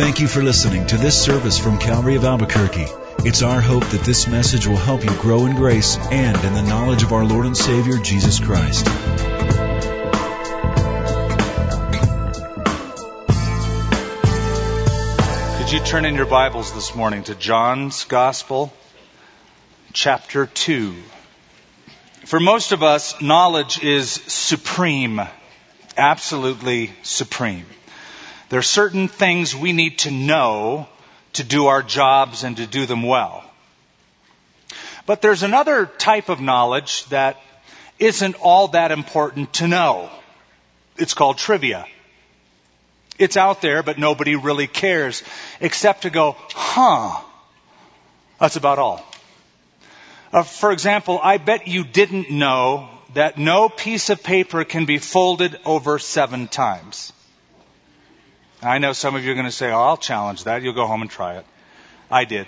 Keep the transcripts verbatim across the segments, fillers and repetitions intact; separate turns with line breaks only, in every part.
Thank you for listening to this service from Calvary of Albuquerque. It's our hope that this message will help you grow in grace and in the knowledge of our Lord and Savior, Jesus Christ.
Could you turn in your Bibles this morning to John's Gospel, chapter two. For most of us, knowledge is supreme, absolutely supreme. There are certain things we need to know to do our jobs and to do them well. But there's another type of knowledge that isn't all that important to know. It's called trivia. It's out there, but nobody really cares, except to go, huh, that's about all. Uh, for example, I bet you didn't know that no piece of paper can be folded over seven times. I know some of you are going to say, oh, I'll challenge that. You'll go home and try it. I did.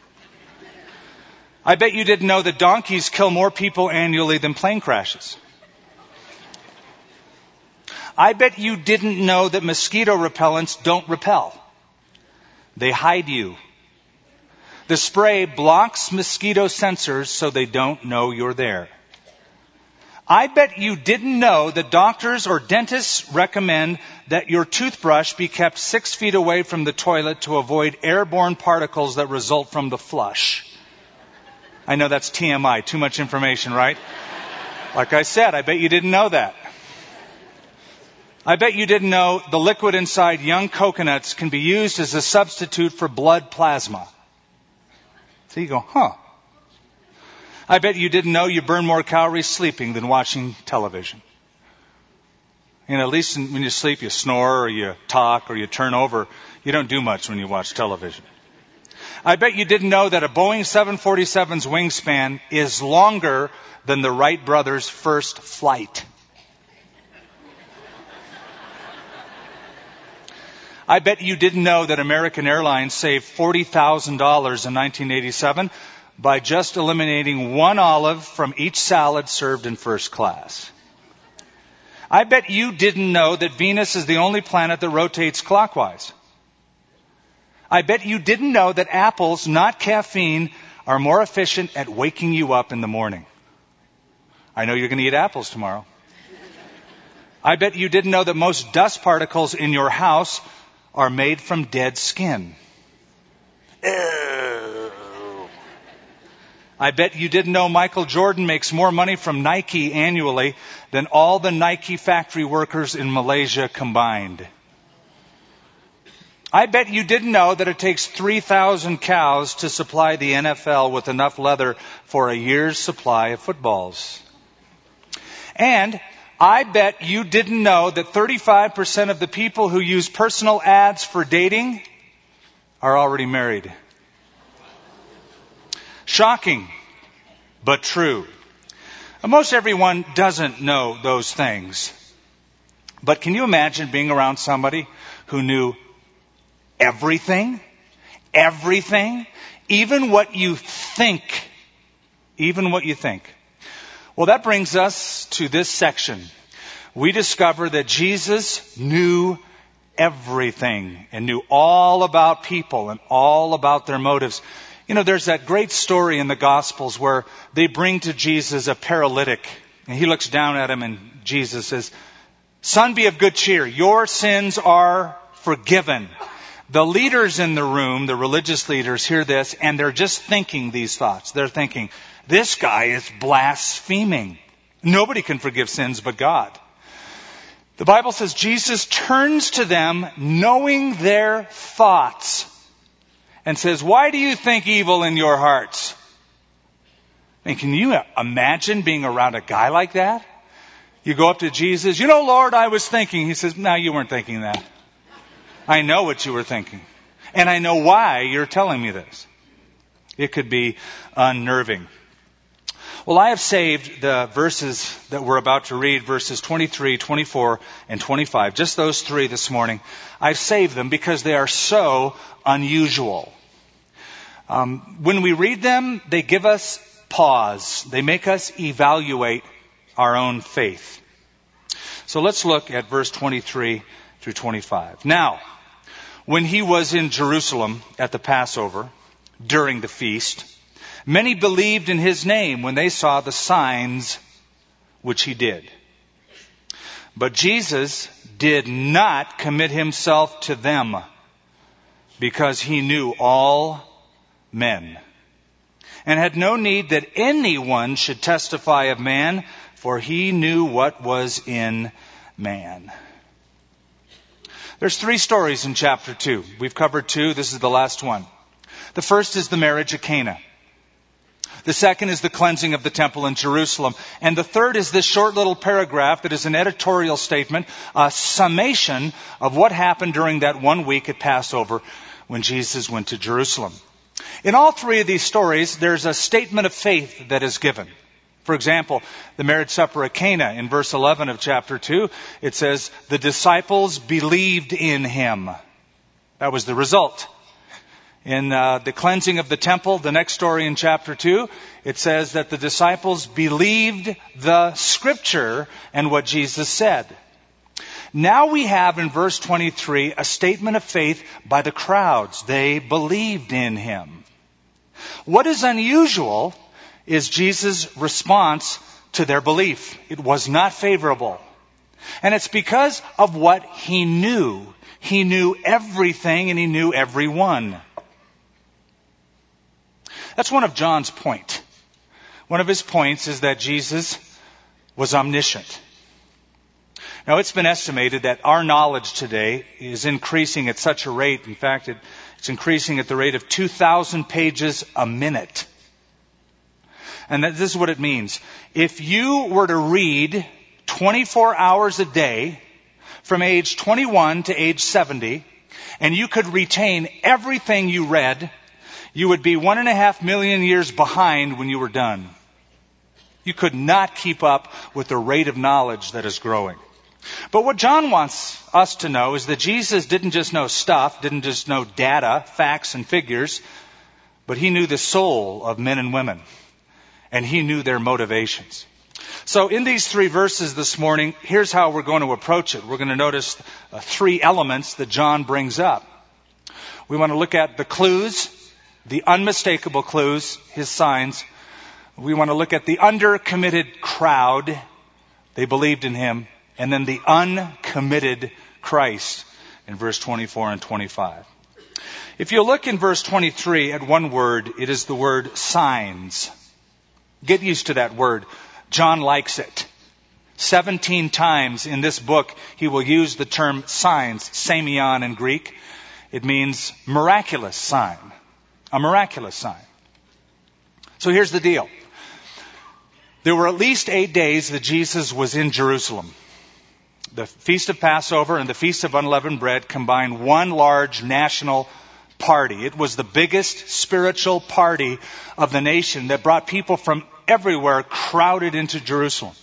I bet you didn't know that donkeys kill more people annually than plane crashes. I bet you didn't know that mosquito repellents don't repel. They hide you. The spray blocks mosquito sensors so they don't know you're there. I bet you didn't know that doctors or dentists recommend that your toothbrush be kept six feet away from the toilet to avoid airborne particles that result from the flush. I know that's T M I, too much information, right? Like I said, I bet you didn't know that. I bet you didn't know the liquid inside young coconuts can be used as a substitute for blood plasma. So you go, huh. I bet you didn't know you burn more calories sleeping than watching television. You know, at least when you sleep, you snore or you talk or you turn over. You don't do much when you watch television. I bet you didn't know that a Boeing seven forty-seven's wingspan is longer than the Wright brothers' first flight. I bet you didn't know that American Airlines saved forty thousand dollars in nineteen eighty-seven by just eliminating one olive from each salad served in first class. I bet you didn't know that Venus is the only planet that rotates clockwise. I bet you didn't know that apples, not caffeine, are more efficient at waking you up in the morning. I know you're going to eat apples tomorrow. I bet you didn't know that most dust particles in your house are made from dead skin. Ew. I bet you didn't know Michael Jordan makes more money from Nike annually than all the Nike factory workers in Malaysia combined. I bet you didn't know that it takes three thousand cows to supply the N F L with enough leather for a year's supply of footballs. And I bet you didn't know that thirty-five percent of the people who use personal ads for dating are already married. Shocking, but true. Most everyone doesn't know those things. But can you imagine being around somebody who knew everything? Everything? Even what you think. Even what you think. Well, that brings us to this section. We discover that Jesus knew everything and knew all about people and all about their motives. You know, there's that great story in the Gospels where they bring to Jesus a paralytic. And he looks down at him and Jesus says, "Son, be of good cheer. Your sins are forgiven." The leaders in the room, the religious leaders, hear this and they're just thinking these thoughts. They're thinking, this guy is blaspheming. Nobody can forgive sins but God. The Bible says Jesus turns to them knowing their thoughts and says, "Why do you think evil in your hearts?" I mean, can you imagine being around a guy like that? You go up to Jesus, "You know, Lord, I was thinking." He says, "No, you weren't thinking that. I know what you were thinking. And I know why you're telling me this." It could be unnerving. Well, I have saved the verses that we're about to read, verses twenty-three, twenty-four, and twenty-five. Just those three this morning. I've saved them because they are so unusual. Um, when we read them, they give us pause. They make us evaluate our own faith. So let's look at verse twenty-three through twenty-five. Now, When he was in Jerusalem at the Passover, during the feast, many believed in his name when they saw the signs which he did. But Jesus did not commit himself to them, because he knew all men, and had no need that anyone should testify of man, for he knew what was in man. There's three stories in chapter two. We've covered two. This is the last one. The first is the marriage at Cana. The second is the cleansing of the temple in Jerusalem. And the third is this short little paragraph that is an editorial statement, a summation of what happened during that one week at Passover when Jesus went to Jerusalem. In all three of these stories, there's a statement of faith that is given. For example, the marriage supper at Cana in verse eleven of chapter two, it says, the disciples believed in him. That was the result. In uh, the cleansing of the temple, the next story in chapter two, it says that the disciples believed the scripture and what Jesus said. Now we have in verse twenty-three a statement of faith by the crowds. They believed in him. What is unusual is Jesus' response to their belief. It was not favorable. And it's because of what he knew. He knew everything and he knew everyone. That's one of John's point. One of his points is that Jesus was omniscient. Now, it's been estimated that our knowledge today is increasing at such a rate. In fact, it, it's increasing at the rate of two thousand pages a minute. And that, this is what it means. If you were to read twenty-four hours a day from age twenty-one to age seventy, and you could retain everything you read, you would be one and a half million years behind when you were done. You could not keep up with the rate of knowledge that is growing. But what John wants us to know is that Jesus didn't just know stuff, didn't just know data, facts, and figures, but he knew the soul of men and women, and he knew their motivations. So in these three verses this morning, here's how we're going to approach it. We're going to notice uh, three elements that John brings up. We want to look at the clues, the unmistakable clues, his signs. We want to look at the undercommitted crowd. They believed in him. And then the uncommitted Christ in verse twenty-four and twenty-five. If you look in verse twenty-three at one word, it is the word signs. Get used to that word. John likes it. Seventeen times in this book, he will use the term signs, semeion in Greek. It means miraculous sign. A miraculous sign. So here's the deal. There were at least eight days that Jesus was in Jerusalem. The Feast of Passover and the Feast of Unleavened Bread combined one large national party. It was the biggest spiritual party of the nation that brought people from everywhere crowded into Jerusalem.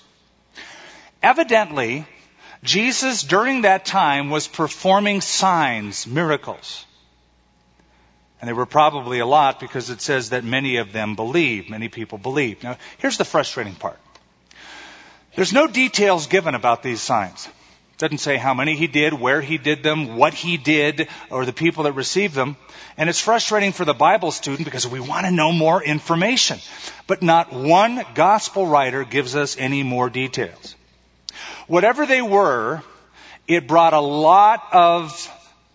Evidently, Jesus during that time was performing signs, miracles. And there were probably a lot because it says that many of them believed. Many people believed. Now, here's the frustrating part. There's no details given about these signs. It doesn't say how many he did, where he did them, what he did, or the people that received them. And it's frustrating for the Bible student because we want to know more information. But not one gospel writer gives us any more details. Whatever they were, it brought a lot of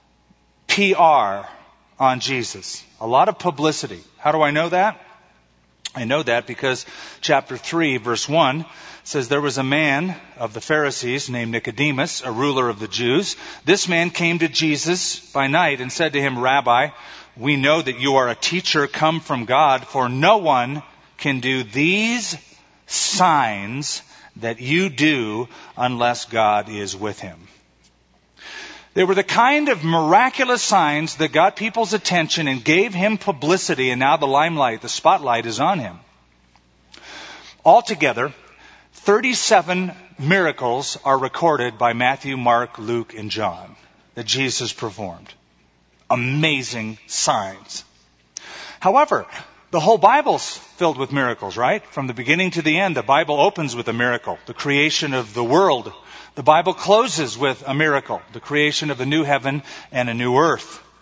P R on Jesus. A lot of publicity. How do I know that? I know that because chapter three, verse one says there was a man of the Pharisees named Nicodemus, a ruler of the Jews. This man came to Jesus by night and said to him, Rabbi, we know that you are a teacher come from God, for no one can do these signs that you do unless God is with him. They were the kind of miraculous signs that got people's attention and gave him publicity, and now the limelight, the spotlight is on him. Altogether, thirty-seven miracles are recorded by Matthew, Mark, Luke, and John that Jesus performed. Amazing signs. However, the whole Bible's filled with miracles, right? From the beginning to the end, the Bible opens with a miracle, the creation of the world. The Bible closes with a miracle, the creation of a new heaven and a new earth.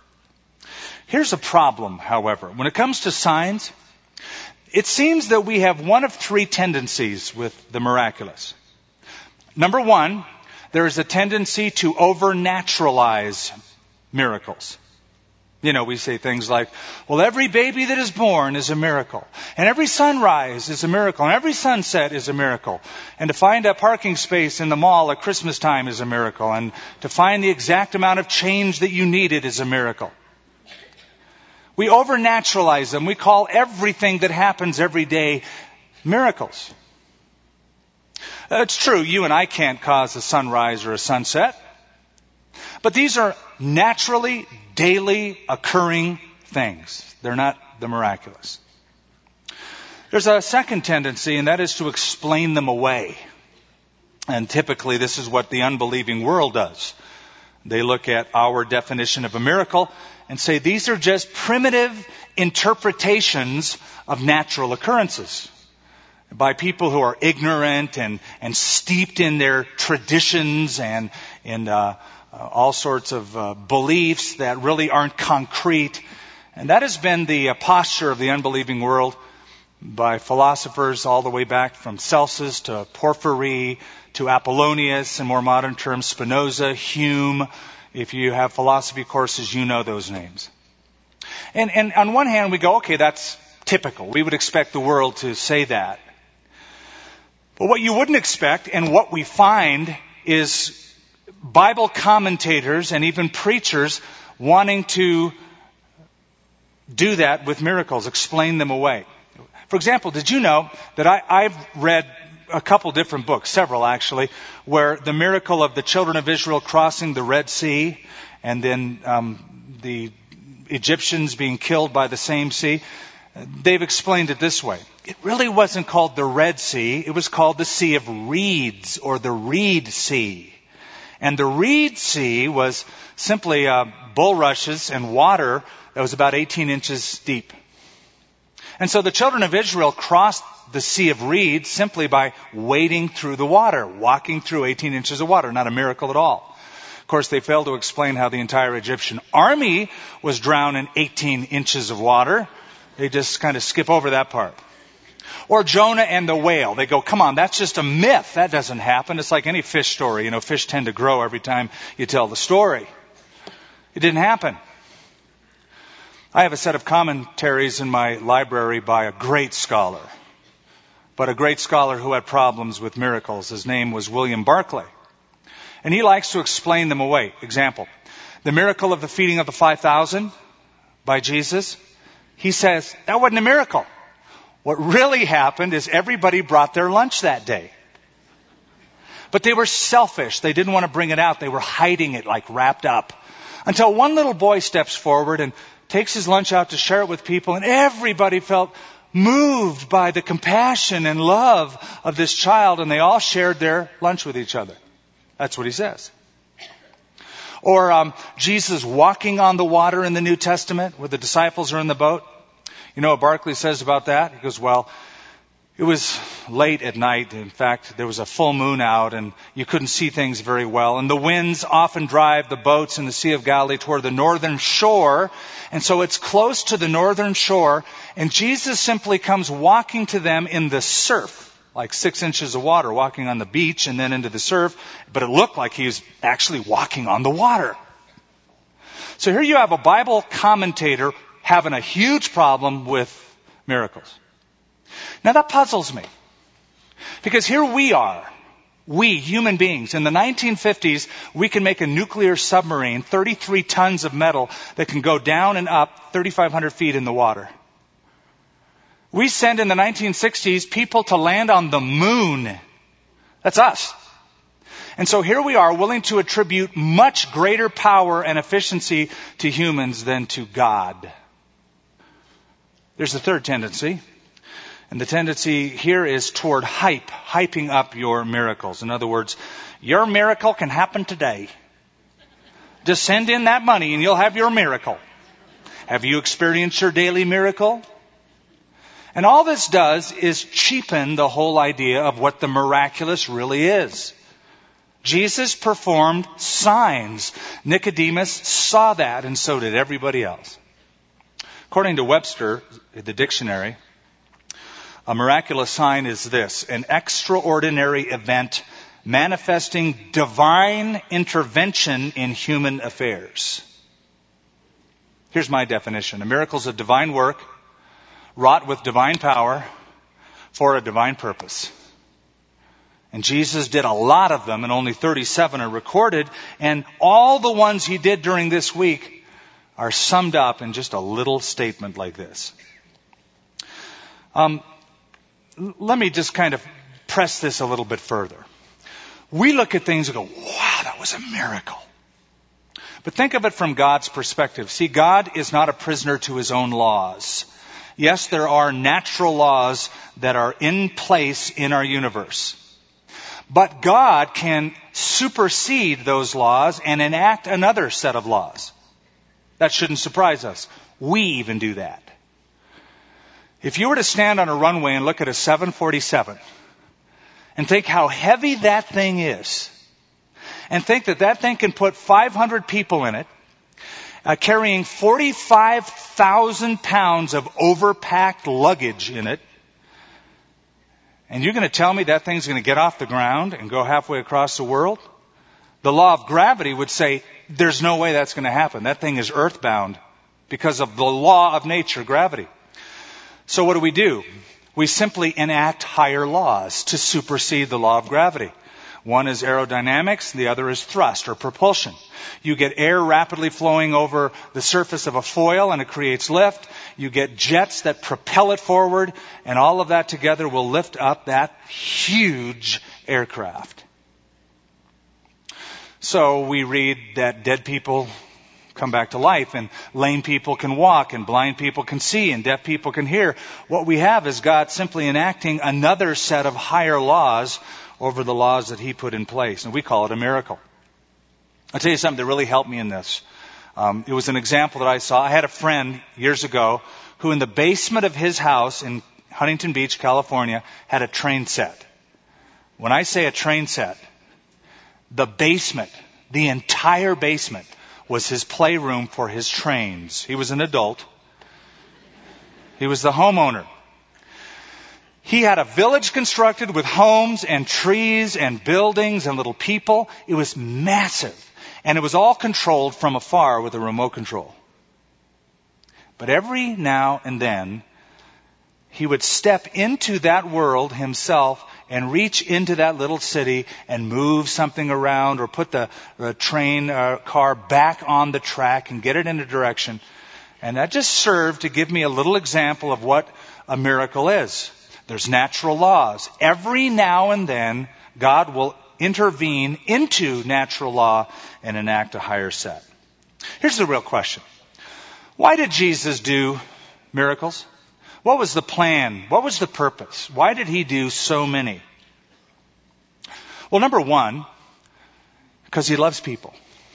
Here's a problem, however. When it comes to signs, it seems that we have one of three tendencies with the miraculous. Number one, there is a tendency to overnaturalize miracles. You know, we say things like, well, every baby that is born is a miracle. And every sunrise is a miracle. And every sunset is a miracle. And to find a parking space in the mall at Christmas time is a miracle. And to find the exact amount of change that you needed is a miracle. We overnaturalize them. We call everything that happens every day miracles. It's true, you and I can't cause a sunrise or a sunset. But these are naturally, daily occurring things. They're not the miraculous. There's a second tendency, and that is to explain them away. And typically this is what the unbelieving world does. They look at our definition of a miracle and say these are just primitive interpretations of natural occurrences by people who are ignorant and, and steeped in their traditions and in uh, uh, all sorts of uh, beliefs that really aren't concrete. And that has been the uh, posture of the unbelieving world by philosophers all the way back from Celsus to Porphyry to Apollonius, in more modern terms, Spinoza, Hume. If you have philosophy courses, you know those names. And, and on one hand, we go, okay, that's typical. We would expect the world to say that. But what you wouldn't expect, and what we find, is Bible commentators and even preachers wanting to do that with miracles, explain them away. For example, did you know that I, I've read a couple different books, several actually, where the miracle of the children of Israel crossing the Red Sea and then um, the Egyptians being killed by the same sea, they've explained it this way. It really wasn't called the Red Sea. It was called the Sea of Reeds, or the Reed Sea. And the Reed Sea was simply uh, bulrushes and water that was about eighteen inches deep. And so the children of Israel crossed the Sea of Reeds simply by wading through the water, walking through eighteen inches of water. Not a miracle at all. Of course, they failed to explain how the entire Egyptian army was drowned in eighteen inches of water. They just kind of skip over that part. Or Jonah and the whale. They go, come on, that's just a myth. That doesn't happen. It's like any fish story. You know, fish tend to grow every time you tell the story. It didn't happen. I have a set of commentaries in my library by a great scholar. But a great scholar who had problems with miracles. His name was William Barclay. And he likes to explain them away. Example, the miracle of the feeding of the five thousand by Jesus. He says, that wasn't a miracle. What really happened is everybody brought their lunch that day. But they were selfish. They didn't want to bring it out. They were hiding it, like wrapped up. Until one little boy steps forward and takes his lunch out to share it with people, and everybody felt moved by the compassion and love of this child, and they all shared their lunch with each other. That's what he says. Or um, Jesus walking on the water in the New Testament, where the disciples are in the boat. You know what Barclay says about that? He goes, well, it was late at night. In fact, there was a full moon out, and you couldn't see things very well. And the winds often drive the boats in the Sea of Galilee toward the northern shore. And so it's close to the northern shore. And Jesus simply comes walking to them in the surf, like six inches of water, walking on the beach and then into the surf. But it looked like he was actually walking on the water. So here you have a Bible commentator having a huge problem with miracles. Now that puzzles me. Because here we are, we human beings. In the nineteen fifties, we can make a nuclear submarine, thirty-three tons of metal, that can go down and up thirty-five hundred feet in the water. We send in the nineteen sixties people to land on the moon. That's us. And so here we are, willing to attribute much greater power and efficiency to humans than to God. There's a third tendency. And the tendency here is toward hype, hyping up your miracles. In other words, your miracle can happen today. Just send in that money and you'll have your miracle. Have you experienced your daily miracle? And all this does is cheapen the whole idea of what the miraculous really is. Jesus performed signs. Nicodemus saw that, and so did everybody else. According to Webster, the dictionary, a miraculous sign is this: an extraordinary event manifesting divine intervention in human affairs. Here's my definition. A miracle is a divine work wrought with divine power for a divine purpose. And Jesus did a lot of them, and only thirty-seven are recorded. And all the ones he did during this week are summed up in just a little statement like this. Um, let me just kind of press this a little bit further. We look at things and go, wow, that was a miracle. But think of it from God's perspective. See, God is not a prisoner to his own laws. Yes, there are natural laws that are in place in our universe. But God can supersede those laws and enact another set of laws. That shouldn't surprise us. We even do that. If you were to stand on a runway and look at a seven forty-seven and think how heavy that thing is, and think that that thing can put five hundred people in it, uh, carrying forty-five thousand pounds of overpacked luggage in it, and you're going to tell me that thing's going to get off the ground and go halfway across the world? The law of gravity would say there's no way that's going to happen. That thing is earthbound because of the law of nature, gravity. So what do we do? We simply enact higher laws to supersede the law of gravity. One is aerodynamics, the other is thrust or propulsion. You get air rapidly flowing over the surface of a foil and it creates lift. You get jets that propel it forward, and all of that together will lift up that huge aircraft. So we read that dead people come back to life, and lame people can walk, and blind people can see, and deaf people can hear. What we have is God simply enacting another set of higher laws over the laws that he put in place, and we call it a miracle. I'll tell you something that really helped me in this. Um, it was an example that I saw. I had a friend years ago who in the basement of his house in Huntington Beach, California, had a train set. When I say a train set, the basement, the entire basement, was his playroom for his trains. He was an adult. He was the homeowner. He had a village constructed with homes and trees and buildings and little people. It was massive. And it was all controlled from afar with a remote control. But every now and then, he would step into that world himself and reach into that little city and move something around or put the, the train uh, car back on the track and get it in a direction. And that just served to give me a little example of what a miracle is. There's natural laws. Every now and then, God will intervene into natural law and enact a higher set. Here's the real question. Why did Jesus do miracles? What was the plan? What was the purpose? Why did he do so many? Well, number one, because he loves people.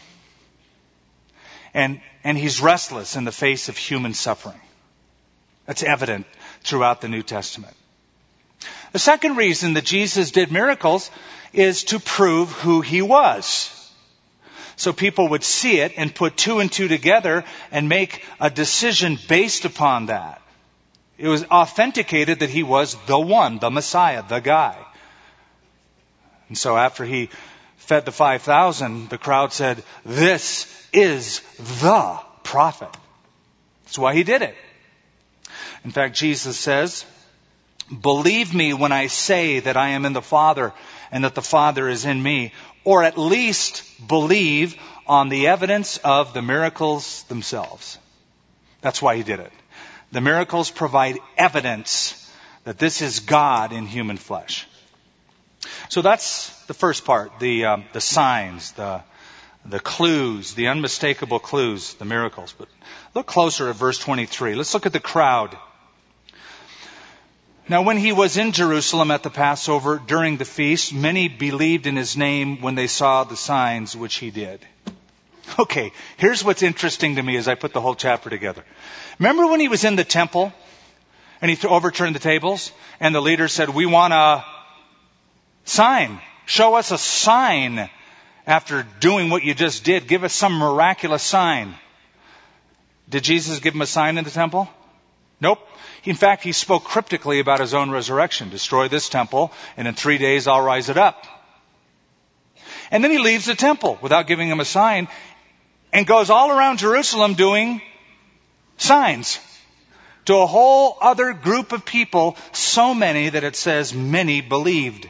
And, and he's restless in the face of human suffering. That's evident throughout the New Testament. The second reason that Jesus did miracles is to prove who he was. So people would see it and put two and two together and make a decision based upon that. It was authenticated that he was the one, the Messiah, the guy. And so after he fed the five thousand, the crowd said, "This is the prophet." That's why he did it. In fact, Jesus says, "Believe me when I say that I am in the Father and that the Father is in me," or at least believe on the evidence of the miracles themselves. That's why he did it. The miracles provide evidence that this is God in human flesh. So that's the first part, the um, the signs, the the clues, the unmistakable clues, the miracles. But look closer at verse twenty-three. Let's look at the crowd. Now, when he was in Jerusalem at the Passover during the feast, many believed in his name when they saw the signs which he did. Okay, here's what's interesting to me as I put the whole chapter together. Remember when he was in the temple and he overturned the tables and the leader said, "We want a sign. Show us a sign after doing what you just did. Give us some miraculous sign." Did Jesus give him a sign in the temple? Nope. In fact, he spoke cryptically about his own resurrection. Destroy this temple, and in three days I'll rise it up. And then he leaves the temple without giving him a sign and goes all around Jerusalem doing signs to a whole other group of people, so many that it says many believed.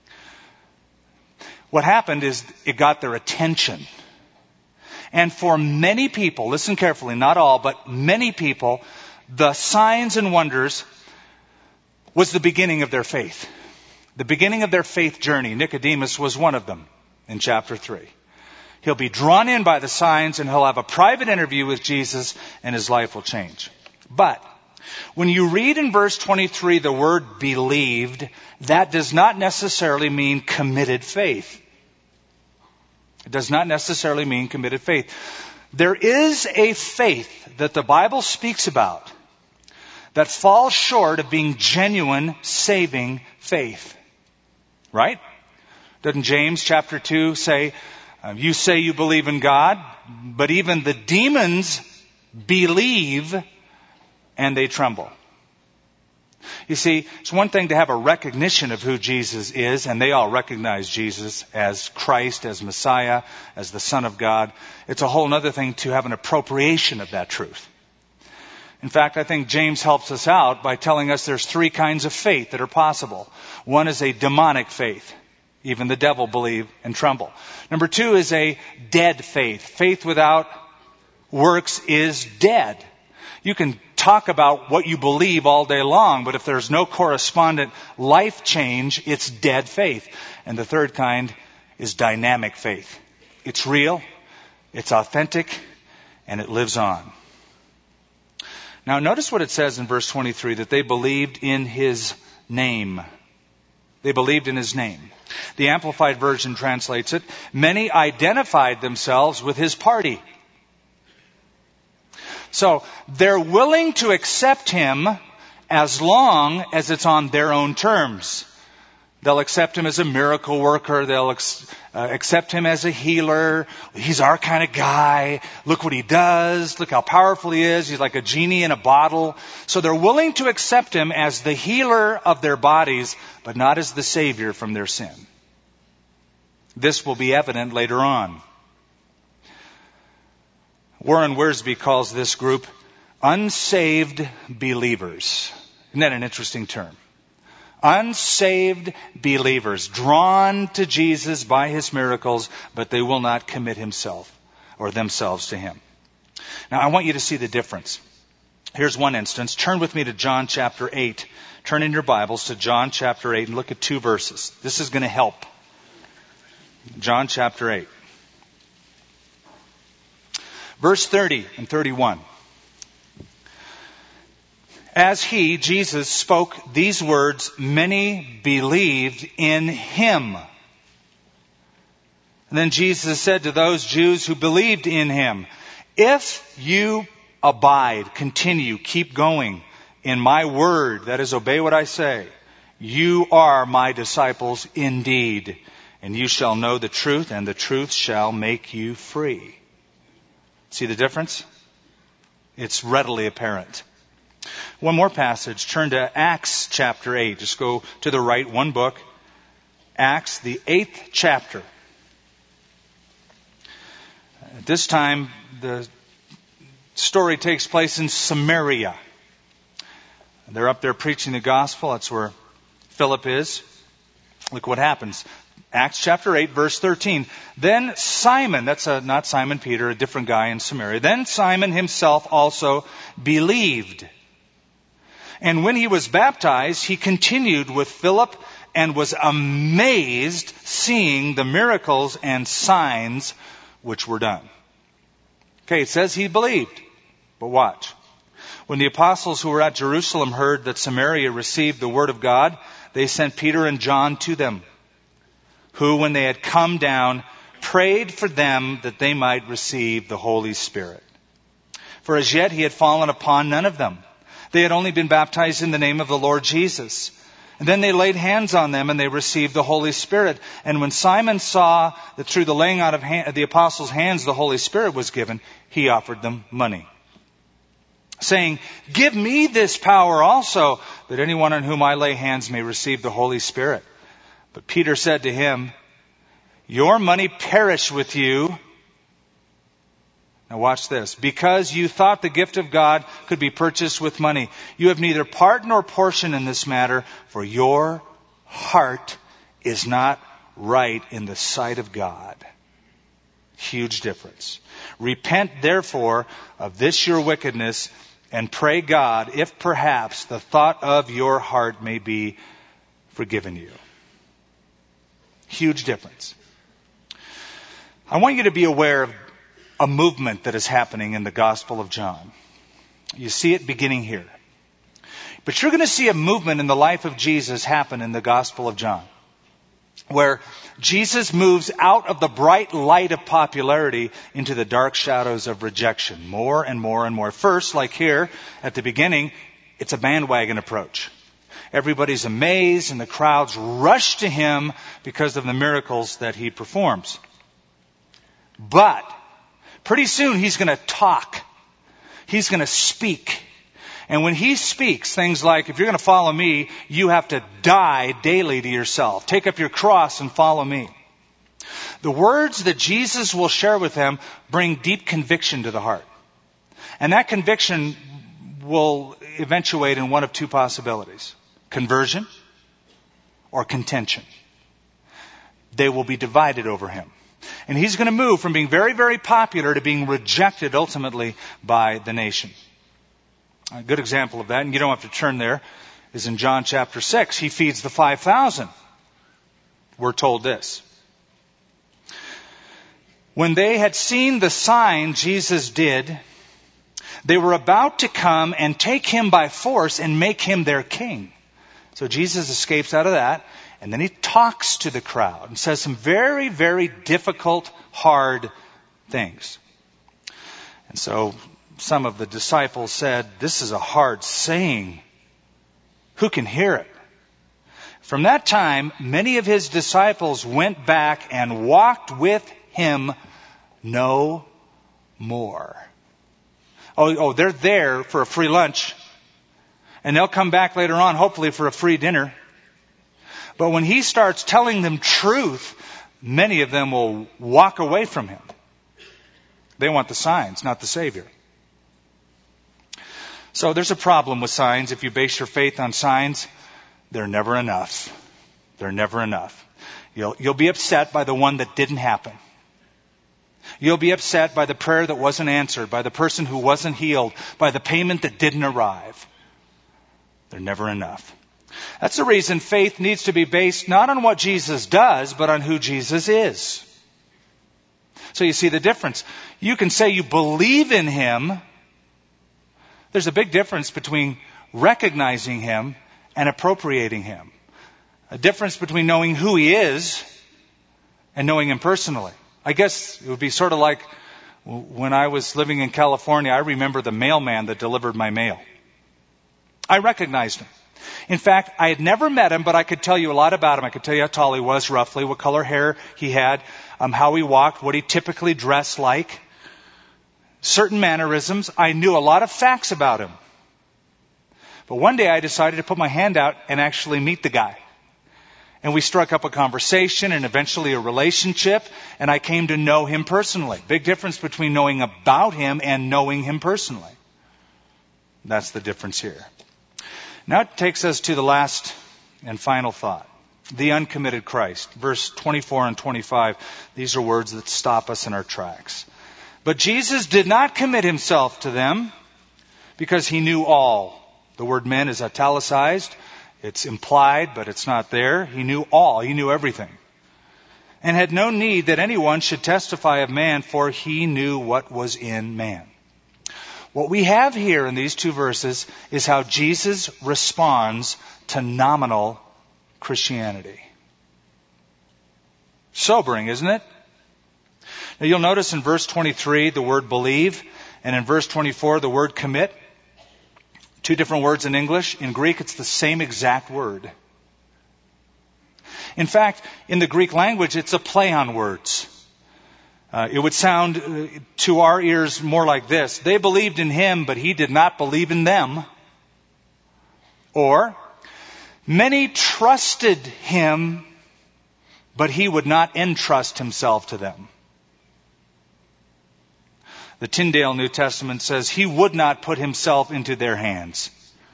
What happened is it got their attention. And for many people, listen carefully, not all, but many people, the signs and wonders was the beginning of their faith. The beginning of their faith journey. Nicodemus was one of them in chapter three. He'll be drawn in by the signs and he'll have a private interview with Jesus and his life will change. But when you read in verse twenty-three the word believed, that does not necessarily mean committed faith. It does not necessarily mean committed faith. There is a faith that the Bible speaks about that falls short of being genuine, saving faith. Right? Doesn't James chapter two say, you say you believe in God, but even the demons believe and they tremble. You see, it's one thing to have a recognition of who Jesus is, and they all recognize Jesus as Christ, as Messiah, as the Son of God. It's a whole other thing to have an appropriation of that truth. In fact, I think James helps us out by telling us there's three kinds of faith that are possible. One is a demonic faith. Even the devil believe and tremble. Number two is a dead faith. Faith without works is dead. You can talk about what you believe all day long, but if there's no correspondent life change, it's dead faith. And the third kind is dynamic faith. It's real, it's authentic, and it lives on. Now notice what it says in verse twenty-three, that they believed in his name. They believed in his name. The Amplified Version translates it, many identified themselves with his party. So they're willing to accept him as long as it's on their own terms. They'll accept him as a miracle worker. They'll ex- uh, accept him as a healer. He's our kind of guy. Look what he does. Look how powerful he is. He's like a genie in a bottle. So they're willing to accept him as the healer of their bodies, but not as the Savior from their sin. This will be evident later on. Warren Wiersbe calls this group unsaved believers. Isn't that an interesting term? Unsaved believers, drawn to Jesus by his miracles, but they will not commit himself or themselves to him. Now, I want you to see the difference. Here's one instance. Turn with me to John chapter eight. Turn in your Bibles to John chapter eight and look at two verses. This is going to help. John chapter eight. Verse thirty and thirty-one. As he, Jesus, spoke these words, many believed in him. And then Jesus said to those Jews who believed in him, if you abide, continue, keep going in my word, that is, obey what I say, you are my disciples indeed, and you shall know the truth, and the truth shall make you free. See the difference? It's readily apparent. One more passage. Turn to Acts chapter eight. Just go to the right, one book. Acts, the eighth chapter. At this time, the story takes place in Samaria. They're up there preaching the gospel. That's where Philip is. Look what happens. Acts chapter eight, verse thirteen. Then Simon, that's a, not Simon Peter, a different guy in Samaria. Then Simon himself also believed. And when he was baptized, he continued with Philip and was amazed seeing the miracles and signs which were done. Okay, it says he believed. But watch. When the apostles who were at Jerusalem heard that Samaria received the word of God, they sent Peter and John to them, who, when they had come down, prayed for them that they might receive the Holy Spirit. For as yet he had fallen upon none of them. They had only been baptized in the name of the Lord Jesus. And then they laid hands on them and they received the Holy Spirit. And when Simon saw that through the laying out of hand, the apostles' hands the Holy Spirit was given, he offered them money. saying, "Give me this power also, that anyone on whom I lay hands may receive the Holy Spirit." But Peter said to him, "Your money perish with you." Now watch this. "Because you thought the gift of God could be purchased with money. You have neither part nor portion in this matter, for your heart is not right in the sight of God." Huge difference. "Repent therefore of this your wickedness, and pray God, if perhaps the thought of your heart may be forgiven you." Huge difference. I want you to be aware of a movement that is happening in the Gospel of John. You see it beginning here. But you're going to see a movement in the life of Jesus happen in the Gospel of John, where Jesus moves out of the bright light of popularity into the dark shadows of rejection, more and more and more. First, like here at the beginning, it's a bandwagon approach. Everybody's amazed and the crowds rush to him because of the miracles that he performs. But pretty soon he's going to talk. He's going to speak. And when he speaks, things like, if you're going to follow me, you have to die daily to yourself. Take up your cross and follow me. The words that Jesus will share with them bring deep conviction to the heart. And that conviction will eventuate in one of two possibilities: conversion or contention. They will be divided over him. And he's going to move from being very, very popular to being rejected ultimately by the nation. A good example of that, and you don't have to turn there, is in John chapter six. He feeds the five thousand. We're told this: "When they had seen the sign Jesus did, they were about to come and take him by force and make him their king." So Jesus escapes out of that, and then he talks to the crowd and says some very, very difficult, hard things. And so some of the disciples said, "This is a hard saying. Who can hear it?" From that time, many of his disciples went back and walked with him no more. Oh, oh, they're there for a free lunch, and they'll come back later on, hopefully for a free dinner. But when he starts telling them truth, many of them will walk away from him. They want the signs, not the Savior. So there's a problem with signs. If you base your faith on signs, they're never enough. They're never enough. You'll, you'll be upset by the one that didn't happen. You'll be upset by the prayer that wasn't answered, by the person who wasn't healed, by the payment that didn't arrive. They're never enough. That's the reason faith needs to be based not on what Jesus does, but on who Jesus is. So you see the difference. You can say you believe in him. There's a big difference between recognizing him and appropriating him. A difference between knowing who he is and knowing him personally. I guess it would be sort of like when I was living in California, I remember the mailman that delivered my mail. I recognized him. In fact, I had never met him, but I could tell you a lot about him. I could tell you how tall he was, roughly, what color hair he had, um, how he walked, what he typically dressed like, certain mannerisms. I knew a lot of facts about him. But one day I decided to put my hand out and actually meet the guy. And we struck up a conversation and eventually a relationship, and I came to know him personally. Big difference between knowing about him and knowing him personally. That's the difference here. Now it takes us to the last and final thought. The uncommitted Christ. Verse twenty-four and twenty-five. These are words that stop us in our tracks. "But Jesus did not commit himself to them because he knew all." The word "men" is italicized. It's implied, but it's not there. He knew all. He knew everything. "And had no need that anyone should testify of man, for he knew what was in man." What we have here in these two verses is how Jesus responds to nominal Christianity. Sobering, isn't it? Now you'll notice in verse twenty-three the word believe, and in verse twenty-four the word commit. Two different words in English. In Greek it's the same exact word. In fact, in the Greek language it's a play on words. Uh, it would sound uh, to our ears more like this. They believed in him, but he did not believe in them. Or, many trusted him, but he would not entrust himself to them. The Tyndale New Testament says he would not put himself into their hands.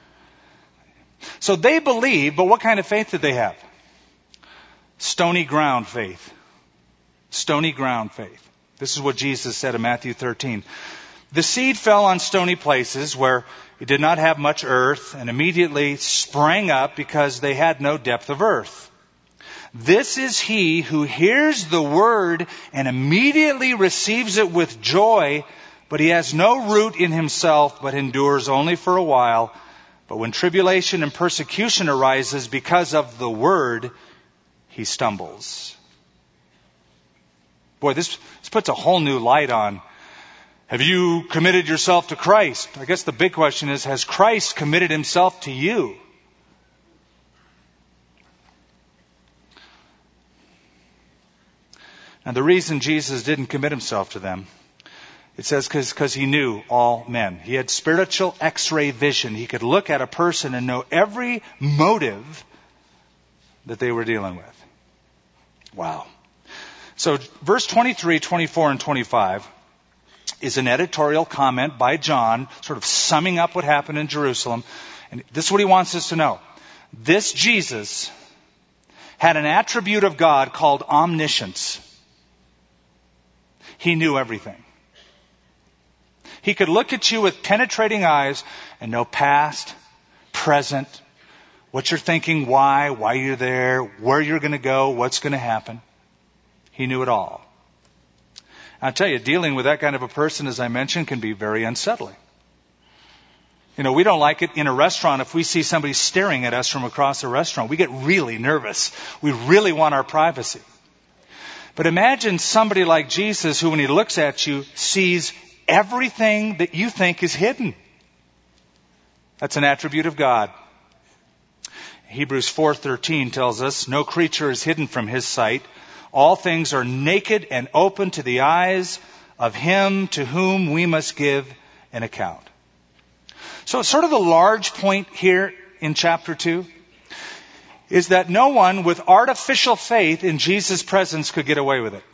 So they believe, but what kind of faith did they have? Stony ground faith. Stony ground faith. This is what Jesus said in Matthew thirteen. The seed fell on stony places where it did not have much earth and immediately sprang up because they had no depth of earth. This is he who hears the word and immediately receives it with joy, but he has no root in himself, but endures only for a while. But when tribulation and persecution arises because of the word, he stumbles. Boy, this, this puts a whole new light on. Have you committed yourself to Christ? I guess the big question is, has Christ committed himself to you? And the reason Jesus didn't commit himself to them, it says because he knew all men. He had spiritual X-ray vision. He could look at a person and know every motive that they were dealing with. Wow. So verse twenty-three, twenty-four, and twenty-five is an editorial comment by John, sort of summing up what happened in Jerusalem. And this is what he wants us to know. This Jesus had an attribute of God called omniscience. He knew everything. He could look at you with penetrating eyes and know past, present, what you're thinking, why, why you're there, where you're going to go, what's going to happen. He knew it all. I'll tell you, dealing with that kind of a person, as I mentioned, can be very unsettling. You know, we don't like it in a restaurant if we see somebody staring at us from across a restaurant. We get really nervous. We really want our privacy. But imagine somebody like Jesus who, when he looks at you, sees everything that you think is hidden. That's an attribute of God. Hebrews four thirteen tells us, no creature is hidden from his sight. All things are naked and open to the eyes of him to whom we must give an account. So sort of the large point here in chapter two is that no one with artificial faith in Jesus' presence could get away with it.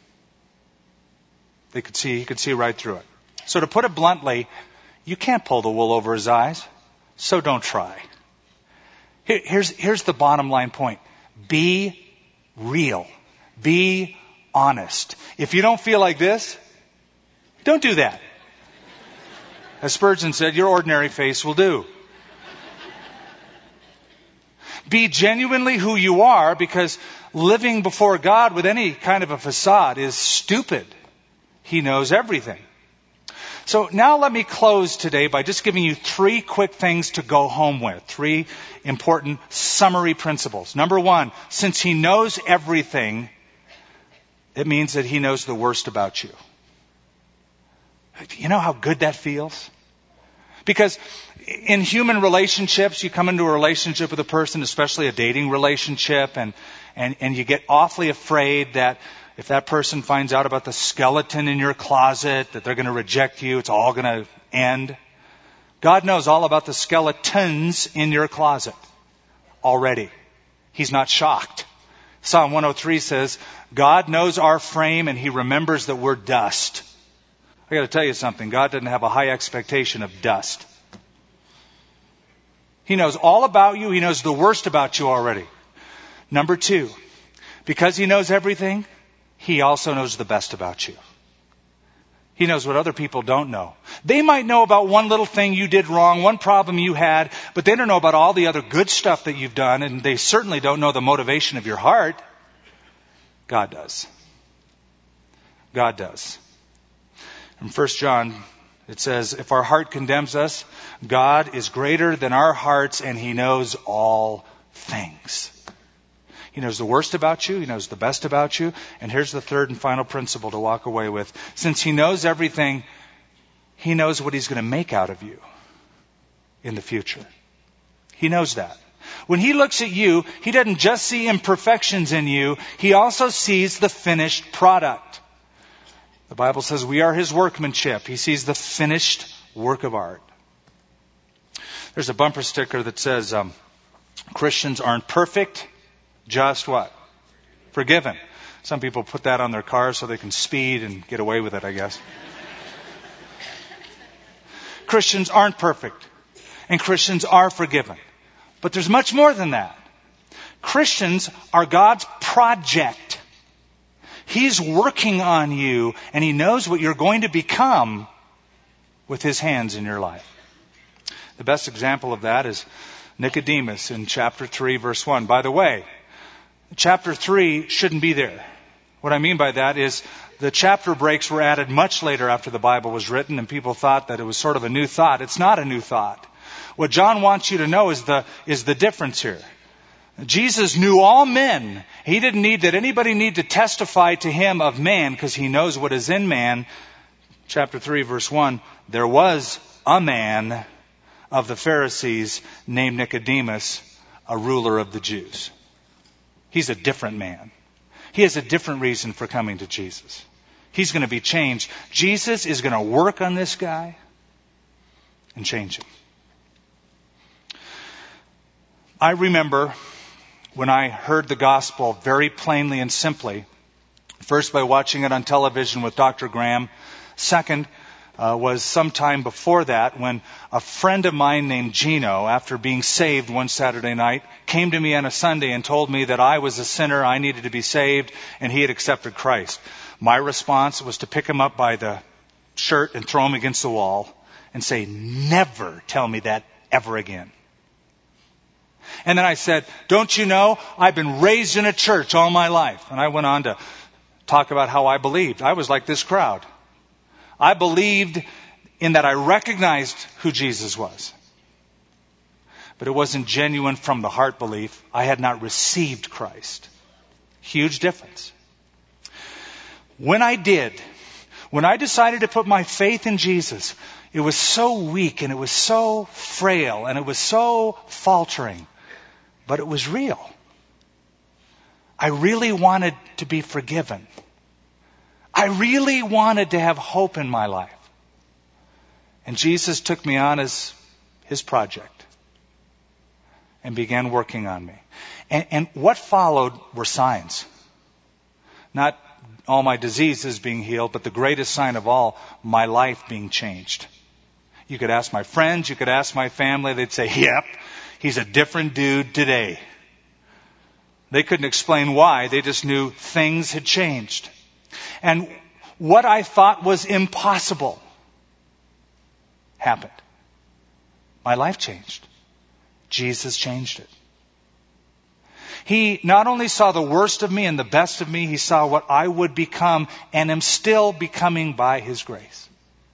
They could see, he could see right through it. So to put it bluntly, you can't pull the wool over his eyes, so don't try. Here, here's, here's the bottom line point. Be real. Be honest. If you don't feel like this, don't do that. As Spurgeon said, your ordinary face will do. Be genuinely who you are, because living before God with any kind of a facade is stupid. He knows everything. So now let me close today by just giving you three quick things to go home with. Three important summary principles. Number one, since he knows everything, it means that he knows the worst about you. You know how good that feels? Because in human relationships, you come into a relationship with a person, especially a dating relationship, and, and, and you get awfully afraid that if that person finds out about the skeleton in your closet, that they're going to reject you, it's all going to end. God knows all about the skeletons in your closet already. He's not shocked. Psalm one oh three says, God knows our frame and he remembers that we're dust. I got to tell you something. God doesn't have a high expectation of dust. He knows all about you. He knows the worst about you already. Number two, because he knows everything, he also knows the best about you. He knows what other people don't know. They might know about one little thing you did wrong, one problem you had, but they don't know about all the other good stuff that you've done, and they certainly don't know the motivation of your heart. God does. God does. In First John, it says, if our heart condemns us, God is greater than our hearts, and he knows all things. He knows the worst about you. He knows the best about you. And here's the third and final principle to walk away with. Since he knows everything, he knows what he's going to make out of you in the future. He knows that. When he looks at you, he doesn't just see imperfections in you. He also sees the finished product. The Bible says we are His workmanship. He sees the finished work of art. There's a bumper sticker that says, um, Christians aren't perfect, just what? Forgiven. Some people put that on their cars so they can speed and get away with it, I guess. Christians aren't perfect, and Christians are forgiven. But there's much more than that. Christians are God's project. He's working on you, and He knows what you're going to become with His hands in your life. The best example of that is Nicodemus in chapter three, verse one. By the way, chapter three shouldn't be there. What I mean by that is the chapter breaks were added much later after the Bible was written, and people thought that it was sort of a new thought. It's not a new thought. What John wants you to know is the, is the difference here. Jesus knew all men. He didn't need that anybody need to testify to Him of man because He knows what is in man. Chapter three, verse one, there was a man of the Pharisees named Nicodemus, a ruler of the Jews. He's a different man. He has a different reason for coming to Jesus. He's going to be changed. Jesus is going to work on this guy and change him. I remember when I heard the gospel very plainly and simply, first by watching it on television with Doctor Graham. Second uh, was sometime before that when a friend of mine named Gino, after being saved one Saturday night, came to me on a Sunday and told me that I was a sinner, I needed to be saved, and he had accepted Christ. My response was to pick him up by the shirt and throw him against the wall and say, never tell me that ever again. And then I said, don't you know, I've been raised in a church all my life. And I went on to talk about how I believed. I was like this crowd. I believed in that I recognized who Jesus was. But it wasn't genuine from the heart belief. I had not received Christ. Huge difference. When I did, when I decided to put my faith in Jesus, it was so weak and it was so frail and it was so faltering. But it was real. I really wanted to be forgiven. I really wanted to have hope in my life. And Jesus took me on as His project and began working on me. And, and what followed were signs. Not all my diseases being healed, but the greatest sign of all, my life being changed. You could ask my friends, you could ask my family, they'd say, yep, he's a different dude today. They couldn't explain why, they just knew things had changed. And what I thought was impossible happened. My life changed. Jesus changed it. He not only saw the worst of me and the best of me, He saw what I would become and am still becoming by His grace.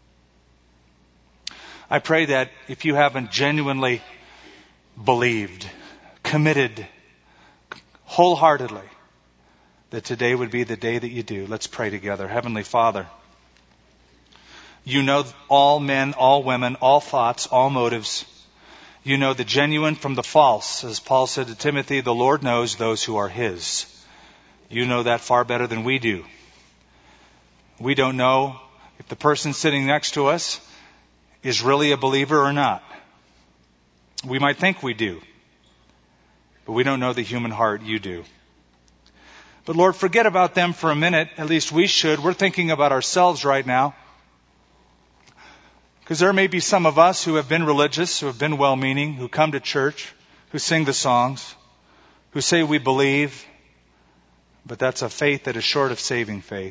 I pray that if you haven't genuinely believed, committed, wholeheartedly, that today would be the day that you do. Let's pray together. Heavenly Father, You know all men, all women, all thoughts, all motives. You know the genuine from the false. As Paul said to Timothy, the Lord knows those who are His. You know that far better than we do. We don't know if the person sitting next to us is really a believer or not. We might think we do, but we don't know the human heart. You do. But Lord, forget about them for a minute. At least we should. We're thinking about ourselves right now. Because there may be some of us who have been religious, who have been well-meaning, who come to church, who sing the songs, who say we believe, but that's a faith that is short of saving faith.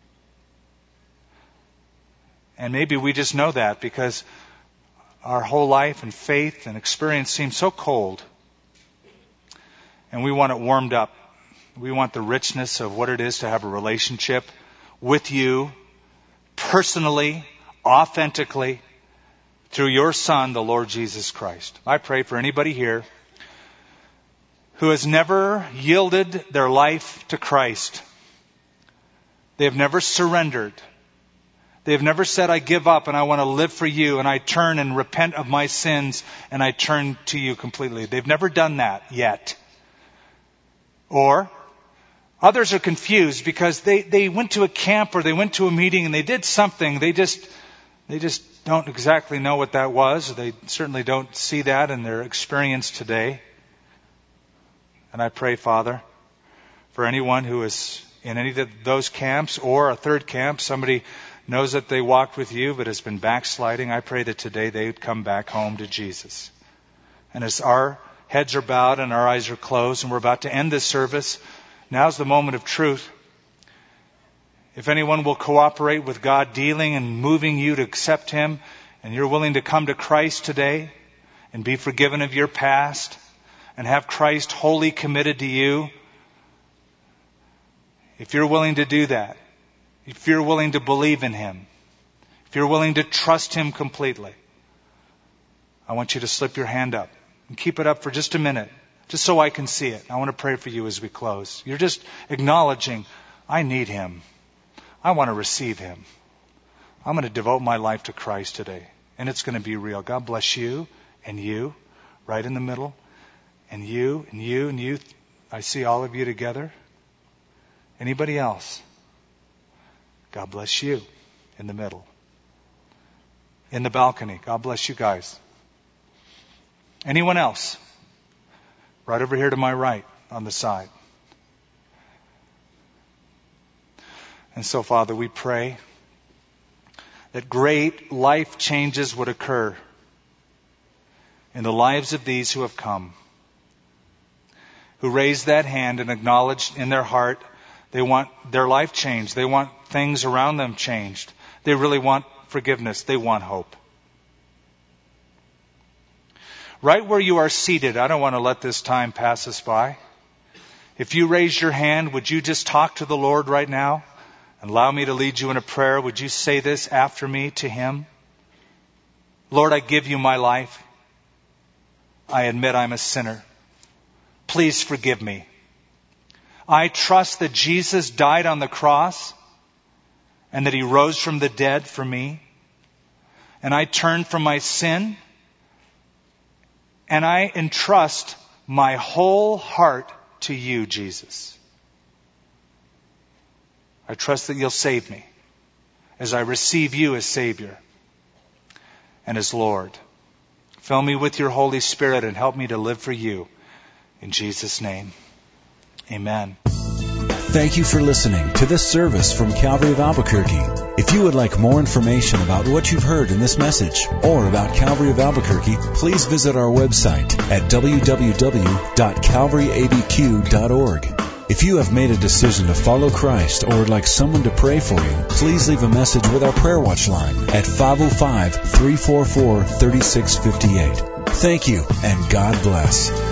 And maybe we just know that because our whole life and faith and experience seems so cold. And we want it warmed up. We want the richness of what it is to have a relationship with You, personally, authentically, through Your Son, the Lord Jesus Christ. I pray for anybody here who has never yielded their life to Christ. They have never surrendered. They have never said, I give up and I want to live for You, and I turn and repent of my sins and I turn to You completely. They've never done that yet. Or Others are confused because they, they went to a camp or they went to a meeting and they did something. They just they just don't exactly know what that was. They certainly don't see that in their experience today. And I pray, Father, for anyone who is in any of those camps or a third camp, somebody knows that they walked with you but has been backsliding, I pray that today they would come back home to Jesus. And as our heads are bowed and our eyes are closed and we're about to end this service, now's the moment of truth. If anyone will cooperate with God dealing and moving you to accept Him, and you're willing to come to Christ today and be forgiven of your past and have Christ wholly committed to you, if you're willing to do that, if you're willing to believe in Him, if you're willing to trust Him completely, I want you to slip your hand up and keep it up for just a minute, just so I can see it. I want to pray for you as we close. You're just acknowledging, I need Him. I want to receive Him. I'm going to devote my life to Christ today. And it's going to be real. God bless you and you, right in the middle. And you and you and you. I see all of you together. Anybody else? God bless you in the middle. In the balcony. God bless you guys. Anyone else? Right over here to my right on the side. And so, Father, we pray that great life changes would occur in the lives of these who have come, who raised that hand and acknowledged in their heart they want their life changed. They want things around them changed. They really want forgiveness. They want hope. Right where you are seated, I don't want to let this time pass us by. If you raise your hand, would you just talk to the Lord right now? And allow me to lead you in a prayer. Would you say this after me to Him? Lord, I give you my life. I admit I'm a sinner. Please forgive me. I trust that Jesus died on the cross and that He rose from the dead for me. And I turn from my sin and I entrust my whole heart to you, Jesus. I trust that you'll save me as I receive you as Savior and as Lord. Fill me with your Holy Spirit and help me to live for you. In Jesus' name, amen.
Thank you for listening to this service from Calvary of Albuquerque. If you would like more information about what you've heard in this message or about Calvary of Albuquerque, please visit our website at w w w dot calvary a b q dot org. If you have made a decision to follow Christ or would like someone to pray for you, please leave a message with our Prayer Watch line at five oh five, three four four, three six five eight. Thank you, and God bless.